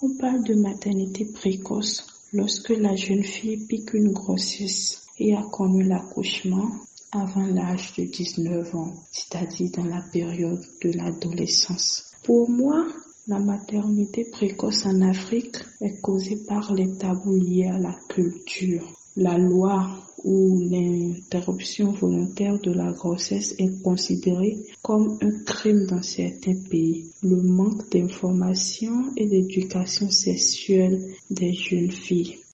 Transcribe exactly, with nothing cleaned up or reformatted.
On parle de maternité précoce lorsque la jeune fille pique une grossesse et a connu l'accouchement avant l'âge de dix-neuf ans, c'est-à-dire dans la période de l'adolescence. Pour moi, la maternité précoce en Afrique est causée par les tabous liés à la culture. La loi où l'interruption volontaire de la grossesse est considérée comme un crime dans certains pays. Le manque d'information et d'éducation sexuelle des jeunes filles.